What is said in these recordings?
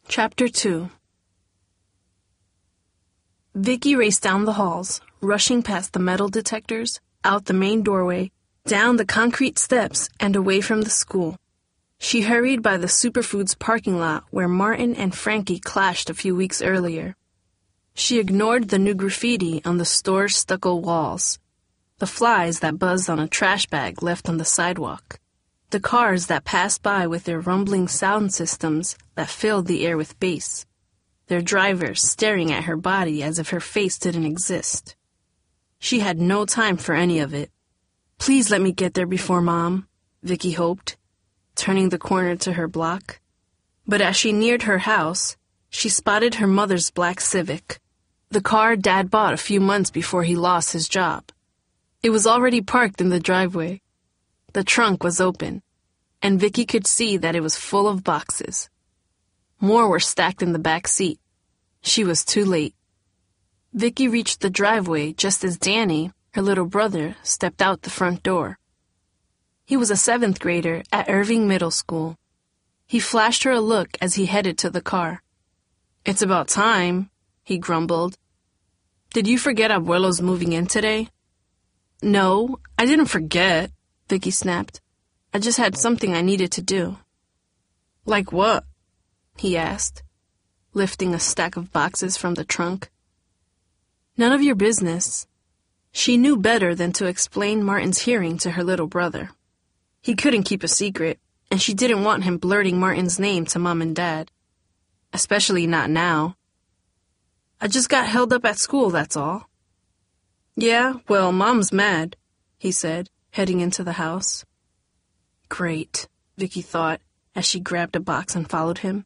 Chapter 2. Vicky raced down the halls, rushing past the metal detectors, out the main doorway, down the concrete steps, and away from the school. She hurried by the Superfoods parking lot where Martin and Frankie clashed a few weeks earlier. She ignored the new graffiti on the store's stucco walls, the flies that buzzed on a trash bag left on the sidewalk, the cars that passed by with their rumbling sound systems that filled the air with bass, their drivers staring at her body as if her face didn't exist. She had no time for any of it. Please let me get there before Mom, Vicky hoped, turning the corner to her block. But as she neared her house, she spotted her mother's black Civic, the car Dad bought a few months before he lost his job. It was already parked in the driveway. The trunk was open, and Vicky could see that it was full of boxes. More were stacked in the back seat. She was too late. Vicky reached the driveway just as Danny, her little brother, stepped out the front door. He was a 7th grader at Irving Middle School. He flashed her a look as he headed to the car. "It's about time," he grumbled. "Did you forget Abuelo's moving in today?" "No, I didn't forget," Vicky snapped. "I just had something I needed to do." "Like what?" he asked, lifting a stack of boxes from the trunk. "None of your business." She knew better than to explain Martin's hearing to her little brother. He couldn't keep a secret, and she didn't want him blurting Martin's name to Mom and Dad. Especially not now. "I just got held up at school, that's all." "Yeah, well, Mom's mad," he said, heading into the house. Great, Vicky thought, as she grabbed a box and followed him.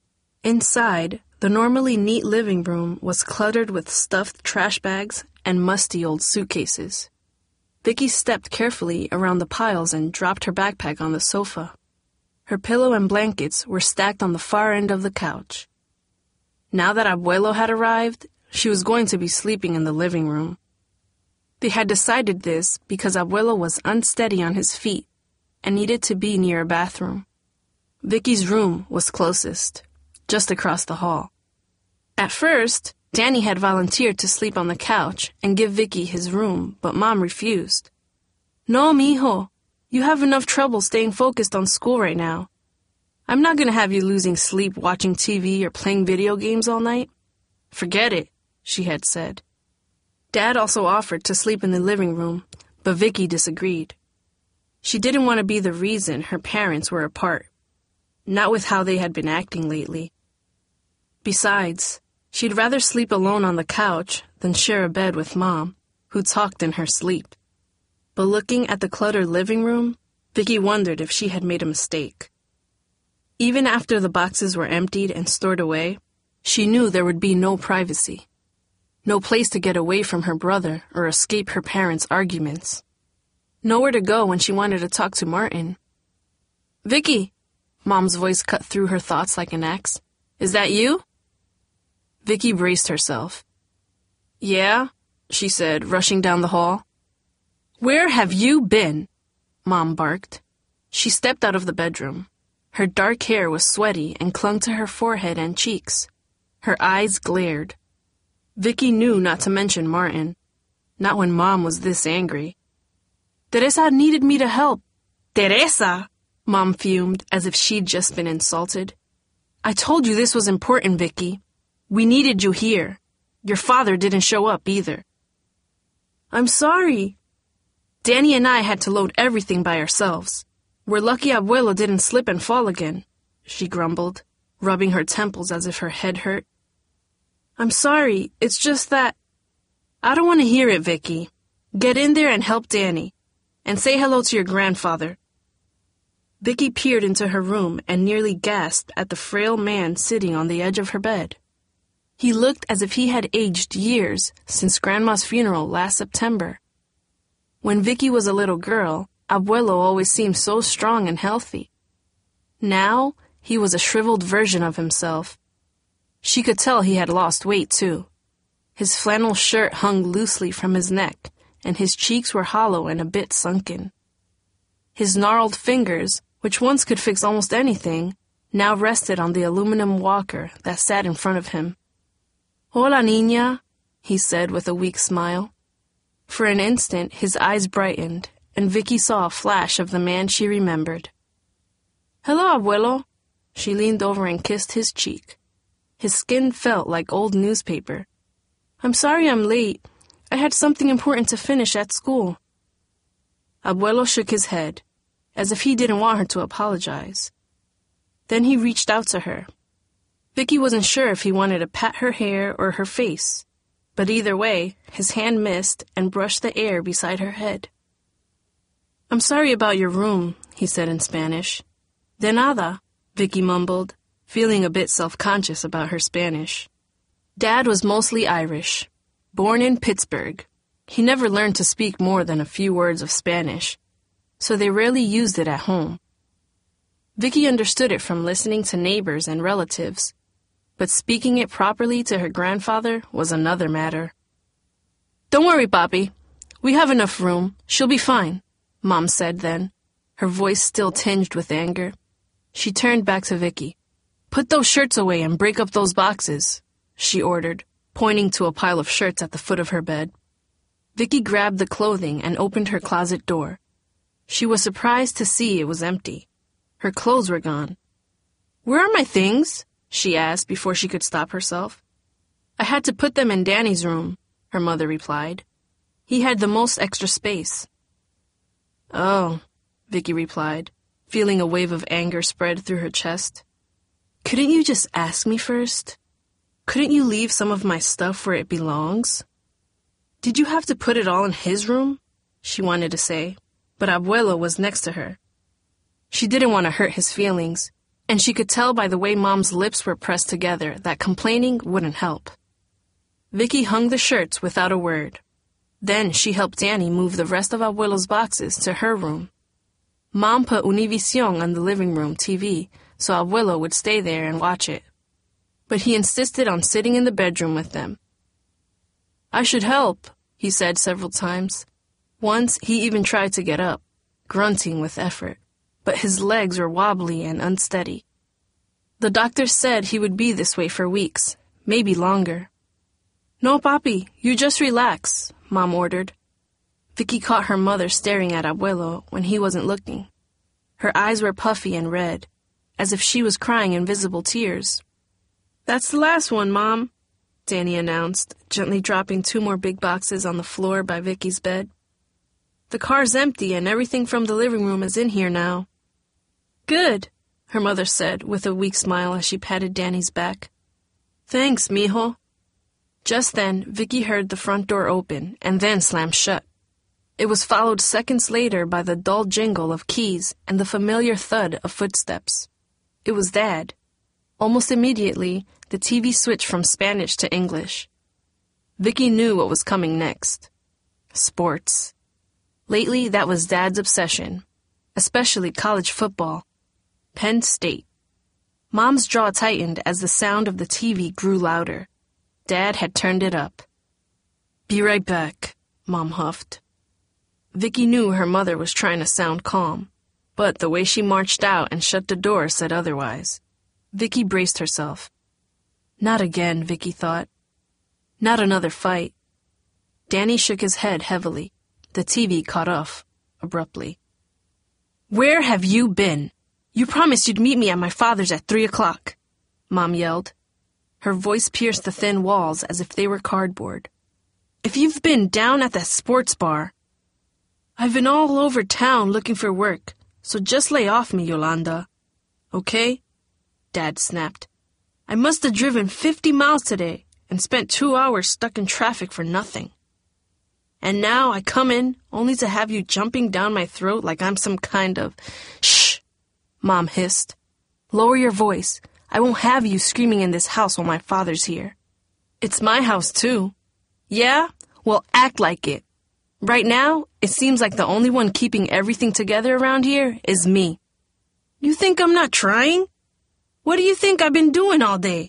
Inside, the normally neat living room was cluttered with stuffed trash bags and musty old suitcases. Vicky stepped carefully around the piles and dropped her backpack on the sofa. Her pillow and blankets were stacked on the far end of the couch. Now that Abuelo had arrived, she was going to be sleeping in the living room. They had decided this because Abuelo was unsteady on his feet and needed to be near a bathroom. Vicky's room was closest, just across the hall. At first, Danny had volunteered to sleep on the couch and give Vicky his room, but Mom refused. "No, mijo. You have enough trouble staying focused on school right now. I'm not going to have you losing sleep watching TV or playing video games all night." "Forget it," she had said. Dad also offered to sleep in the living room, but Vicky disagreed. She didn't want to be the reason her parents were apart, not with how they had been acting lately. Besides, she'd rather sleep alone on the couch than share a bed with Mom, who talked in her sleep. But looking at the cluttered living room, Vicky wondered if she had made a mistake. Even after the boxes were emptied and stored away, she knew there would be no privacy. No place to get away from her brother or escape her parents' arguments. Nowhere to go when she wanted to talk to Martin. "Vicky," Mom's voice cut through her thoughts like an axe. "Is that you?" Vicky braced herself. "Yeah," she said, rushing down the hall. "Where have you been?" Mom barked. She stepped out of the bedroom. Her dark hair was sweaty and clung to her forehead and cheeks. Her eyes glared. Vicky knew not to mention Martin, not when Mom was this angry. "Teresa needed me to help." "Teresa!" Mom fumed as if she'd just been insulted. "I told you this was important, Vicky. We needed you here. Your father didn't show up either." "I'm sorry." "Danny and I had to load everything by ourselves. We're lucky Abuelo didn't slip and fall again," she grumbled, rubbing her temples as if her head hurt. "I'm sorry. It's just that—" "I don't want to hear it, Vicky. Get in there and help Danny. And say hello to your grandfather." Vicky peered into her room and nearly gasped at the frail man sitting on the edge of her bed. He looked as if he had aged years since Grandma's funeral last September. When Vicky was a little girl, Abuelo always seemed so strong and healthy. Now, he was a shriveled version of himself. She could tell he had lost weight, too. His flannel shirt hung loosely from his neck, and his cheeks were hollow and a bit sunken. His gnarled fingers, which once could fix almost anything, now rested on the aluminum walker that sat in front of him. "Hola, niña," he said with a weak smile. For an instant, his eyes brightened, and Vicky saw a flash of the man she remembered. "Hello, abuelo." She leaned over and kissed his cheek. His skin felt like old newspaper. "I'm sorry I'm late. I had something important to finish at school." Abuelo shook his head, as if he didn't want her to apologize. Then he reached out to her. Vicky wasn't sure if he wanted to pat her hair or her face, but either way, his hand missed and brushed the air beside her head. "I'm sorry about your room," he said in Spanish. "De nada," Vicky mumbled, feeling a bit self-conscious about her Spanish. Dad was mostly Irish. Born in Pittsburgh, he never learned to speak more than a few words of Spanish, so they rarely used it at home. Vicky understood it from listening to neighbors and relatives, but speaking it properly to her grandfather was another matter. "Don't worry, Papi. We have enough room. She'll be fine," Mom said then, her voice still tinged with anger. She turned back to Vicky. "Put those shirts away and break up those boxes," she ordered, pointing to a pile of shirts at the foot of her bed. Vicky grabbed the clothing and opened her closet door. She was surprised to see it was empty. Her clothes were gone. "Where are my things?" she asked before she could stop herself. "I had to put them in Danny's room," her mother replied. "He had the most extra space." "Oh," Vicky replied, feeling a wave of anger spread through her chest. "Couldn't you just ask me first? Couldn't you leave some of my stuff where it belongs?" "Did you have to put it all in his room?" she wanted to say, but Abuelo was next to her. She didn't want to hurt his feelings, and she could tell by the way Mom's lips were pressed together that complaining wouldn't help. Vicky hung the shirts without a word. Then she helped Danny move the rest of Abuelo's boxes to her room. Mom put Univision on the living room TV so Abuelo would stay there and watch it. But he insisted on sitting in the bedroom with them. "I should help," he said several times. Once he even tried to get up, grunting with effort, but his legs were wobbly and unsteady. The doctor said he would be this way for weeks, maybe longer. "No, Papi, you just relax," Mom ordered. Vicky caught her mother staring at Abuelo when he wasn't looking. Her eyes were puffy and red, as if she was crying invisible tears. "That's the last one, Mom," Danny announced, gently dropping 2 more big boxes on the floor by Vicky's bed. "The car's empty and everything from the living room is in here now." "Good," her mother said with a weak smile as she patted Danny's back. "Thanks, mijo." Just then, Vicky heard the front door open and then slam shut. It was followed seconds later by the dull jingle of keys and the familiar thud of footsteps. It was Dad. Almost immediately, the TV switched from Spanish to English. Vicky knew what was coming next. Sports. Lately, that was Dad's obsession, especially college football. Penn State. Mom's jaw tightened as the sound of the TV grew louder. Dad had turned it up. "Be right back," Mom huffed. Vicky knew her mother was trying to sound calm, but the way she marched out and shut the door said otherwise. Vicky braced herself. Not again, Vicky thought. Not another fight. Danny shook his head heavily. The TV cut off, abruptly. "Where have you been? You promised you'd meet me at my father's at 3 o'clock, Mom yelled. Her voice pierced the thin walls as if they were cardboard. "If you've been down at that sports bar..." "I've been all over town looking for work, so just lay off me, Yolanda. Okay?" Dad snapped. "I must have driven 50 miles today and spent 2 hours stuck in traffic for nothing. And now I come in only to have you jumping down my throat like I'm some kind of..." "Shh!" Mom hissed. "Lower your voice. I won't have you screaming in this house while my father's here." "It's my house, too." "Yeah? Well, act like it. Right now, it seems like the only one keeping everything together around here is me." "You think I'm not trying? What do you think I've been doing all day?"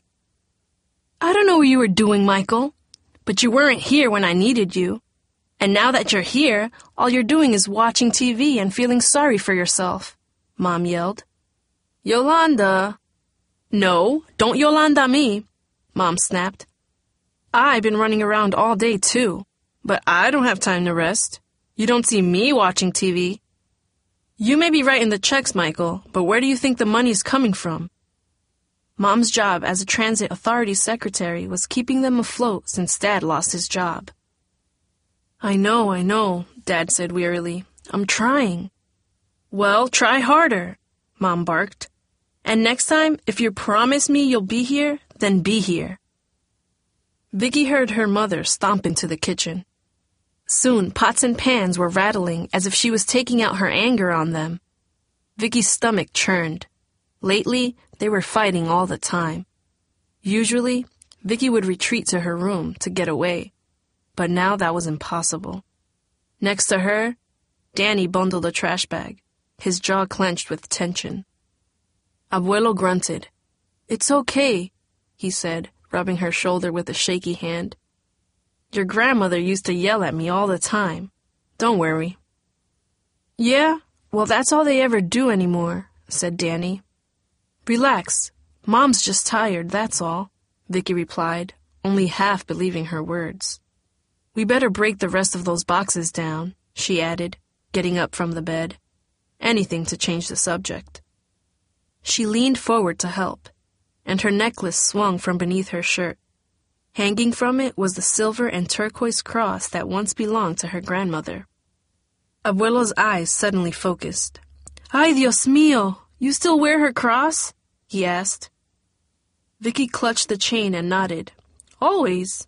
"I don't know what you were doing, Michael, but you weren't here when I needed you. And now that you're here, all you're doing is watching TV and feeling sorry for yourself," Mom yelled. "Yolanda," No, don't Yolanda me, Mom snapped. I've been running around all day, too, but I don't have time to rest. You don't see me watching TV. You may be writing the checks, Michael, but where do you think the money's coming from? Mom's job as a transit authority secretary was keeping them afloat since Dad lost his job. I know, Dad said wearily. I'm trying. Well, try harder, Mom barked. And next time, if you promise me you'll be here, then be here. Vicky heard her mother stomp into the kitchen. Soon, pots and pans were rattling as if she was taking out her anger on them. Vicky's stomach churned. Lately, they were fighting all the time. Usually, Vicky would retreat to her room to get away, but now that was impossible. Next to her, Danny bundled a trash bag, his jaw clenched with tension. Abuelo grunted. It's okay, he said, rubbing her shoulder with a shaky hand. Your grandmother used to yell at me all the time. Don't worry. Yeah, well, that's all they ever do anymore, said Danny. Relax. Mom's just tired, that's all, Vicky replied, only half believing her words. We better break the rest of those boxes down, she added, getting up from the bed. Anything to change the subject. She leaned forward to help, and her necklace swung from beneath her shirt. Hanging from it was the silver and turquoise cross that once belonged to her grandmother. Abuelo's eyes suddenly focused. Ay, Dios mío, you still wear her cross? He asked. Vicky clutched the chain and nodded. Always.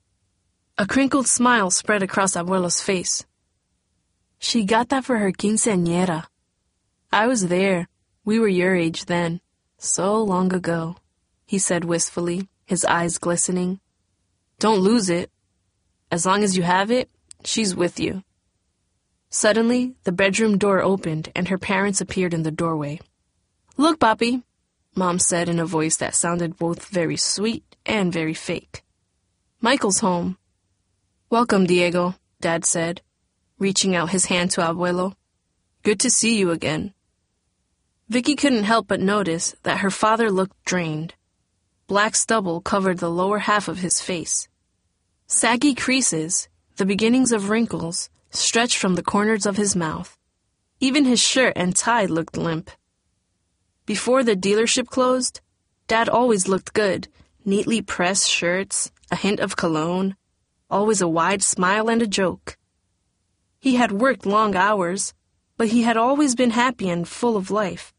A crinkled smile spread across Abuelo's face. She got that for her quinceañera. I was there. We were your age then. So long ago, he said wistfully, his eyes glistening. Don't lose it. As long as you have it, she's with you. Suddenly, the bedroom door opened and her parents appeared in the doorway. Look, Papi, Mom said in a voice that sounded both very sweet and very fake. Michael's home. Welcome, Diego, Dad said, reaching out his hand to Abuelo. Good to see you again. Vicky couldn't help but notice that her father looked drained. Black stubble covered the lower half of his face. Saggy creases, the beginnings of wrinkles, stretched from the corners of his mouth. Even his shirt and tie looked limp. Before the dealership closed, Dad always looked good, neatly pressed shirts, a hint of cologne, always a wide smile and a joke. He had worked long hours, but he had always been happy and full of life.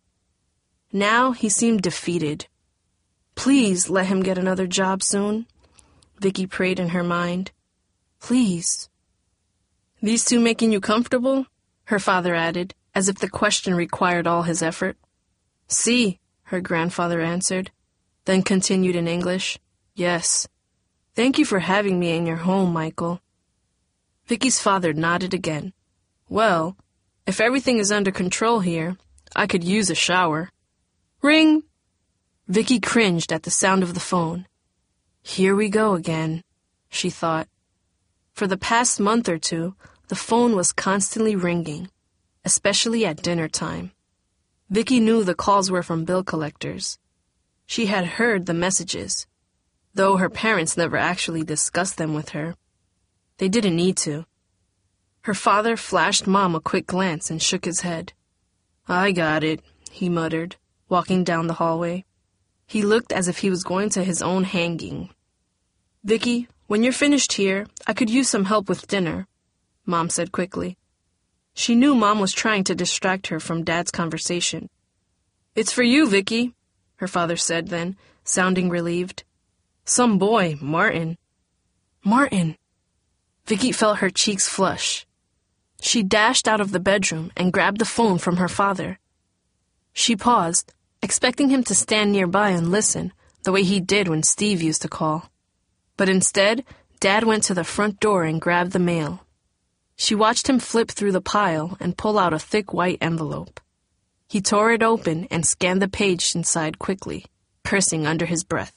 Now he seemed defeated. Please let him get another job soon, Vicky prayed in her mind. Please. These two making you comfortable? Her father added, as if the question required all his effort. Si, her grandfather answered, then continued in English. Yes. Thank you for having me in your home, Michael. Vicky's father nodded again. Well, if everything is under control here, I could use a shower. Ring! Vicky cringed at the sound of the phone. Here we go again, she thought. For the past month or two, the phone was constantly ringing, especially at dinner time. Vicky knew the calls were from bill collectors. She had heard the messages, though her parents never actually discussed them with her. They didn't need to. Her father flashed Mom a quick glance and shook his head. I got it, he muttered, walking down the hallway. He looked as if he was going to his own hanging. Vicky, when you're finished here, I could use some help with dinner, Mom said quickly. She knew Mom was trying to distract her from Dad's conversation. It's for you, Vicky, her father said then, sounding relieved. Some boy, Martin. Martin. Vicky felt her cheeks flush. She dashed out of the bedroom and grabbed the phone from her father. She paused, expecting him to stand nearby and listen, the way he did when Steve used to call. But instead, Dad went to the front door and grabbed the mail. She watched him flip through the pile and pull out a thick white envelope. He tore it open and scanned the page inside quickly, cursing under his breath.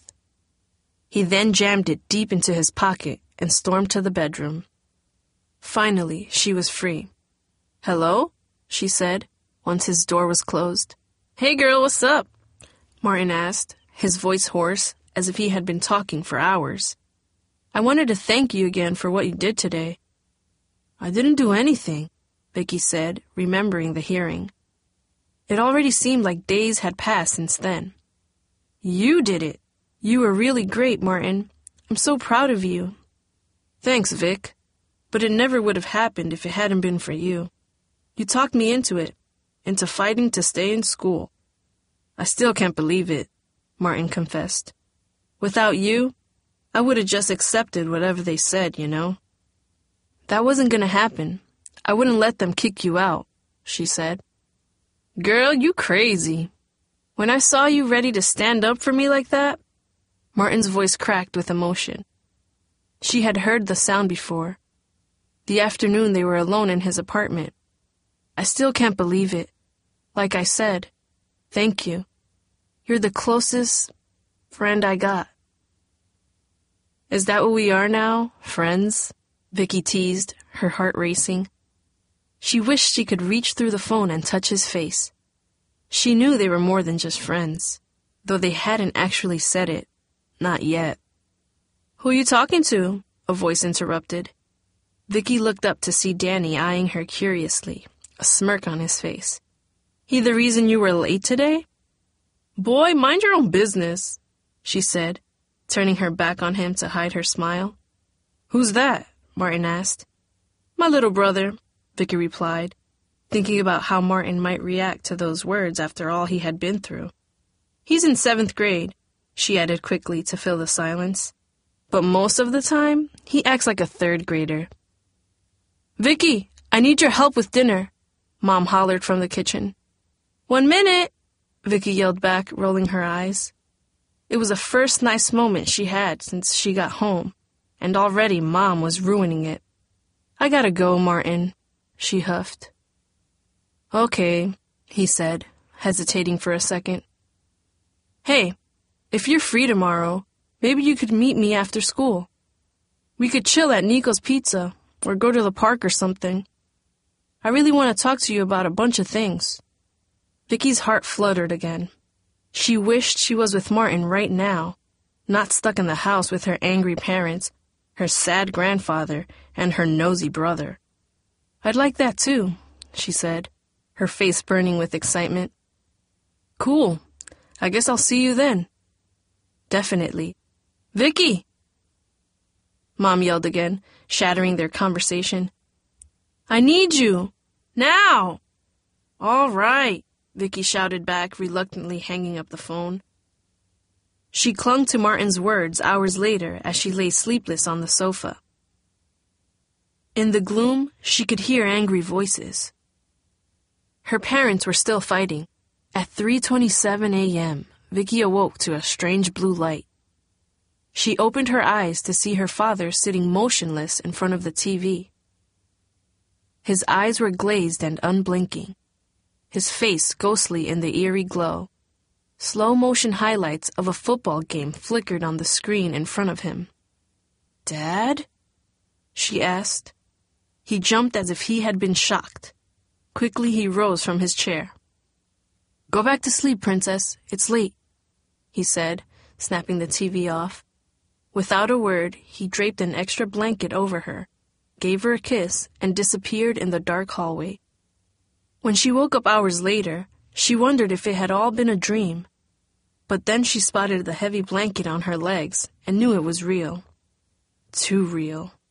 He then jammed it deep into his pocket and stormed to the bedroom. Finally, she was free. Hello? She said, once his door was closed. Hey girl, what's up? Martin asked, his voice hoarse, as if he had been talking for hours. "I wanted to thank you again for what you did today." "I didn't do anything," Vicky said, remembering the hearing. It already seemed like days had passed since then. "You did it. You were really great, Martin. I'm so proud of you." "Thanks, Vic. But it never would have happened if it hadn't been for you. You talked me into it, into fighting to stay in school." "I still can't believe it," Martin confessed. "Without you, I would have just accepted whatever they said, you know." "That wasn't gonna happen. I wouldn't let them kick you out," she said. "Girl, you crazy. When I saw you ready to stand up for me like that..." Martin's voice cracked with emotion. She had heard the sound before. The afternoon they were alone in his apartment. "I still can't believe it. Like I said, thank you. You're the closest friend I got." "Is that what we are now, friends?" Vicky teased, her heart racing. She wished she could reach through the phone and touch his face. She knew they were more than just friends, though they hadn't actually said it. Not yet. "Who you talking to?" a voice interrupted. Vicky looked up to see Danny eyeing her curiously, a smirk on his face. "He the reason you were late today?" "Boy, mind your own business," she said, turning her back on him to hide her smile. "Who's that?" Martin asked. "My little brother," Vicky replied, thinking about how Martin might react to those words after all he had been through. "He's in 7th grade, she added quickly to fill the silence. "But most of the time, he acts like a 3rd grader." "Vicky, I need your help with dinner," Mom hollered from the kitchen. "1 minute," Vicky yelled back, rolling her eyes. It was the first nice moment she had since she got home, and already Mom was ruining it. "I gotta go, Martin," she huffed. "Okay," he said, hesitating for a second. "Hey, if you're free tomorrow, maybe you could meet me after school. We could chill at Nico's Pizza or go to the park or something. I really want to talk to you about a bunch of things." Vicky's heart fluttered again. She wished she was with Martin right now, not stuck in the house with her angry parents, her sad grandfather, and her nosy brother. "I'd like that too," she said, her face burning with excitement. "Cool. I guess I'll see you then." "Definitely. Vicky!" Mom yelled again, shattering their conversation. "I need you! Now!" "All right," Vicky shouted back, reluctantly hanging up the phone. She clung to Martin's words hours later as she lay sleepless on the sofa. In the gloom, she could hear angry voices. Her parents were still fighting. At 3:27 a.m., Vicky awoke to a strange blue light. She opened her eyes to see her father sitting motionless in front of the TV. His eyes were glazed and unblinking, his face ghostly in the eerie glow. Slow-motion highlights of a football game flickered on the screen in front of him. "Dad?" she asked. He jumped as if he had been shocked. Quickly he rose from his chair. "Go back to sleep, Princess. It's late," he said, snapping the TV off. Without a word, he draped an extra blanket over her, gave her a kiss, and disappeared in the dark hallway. When she woke up hours later, she wondered if it had all been a dream. But then she spotted the heavy blanket on her legs and knew it was real. Too real.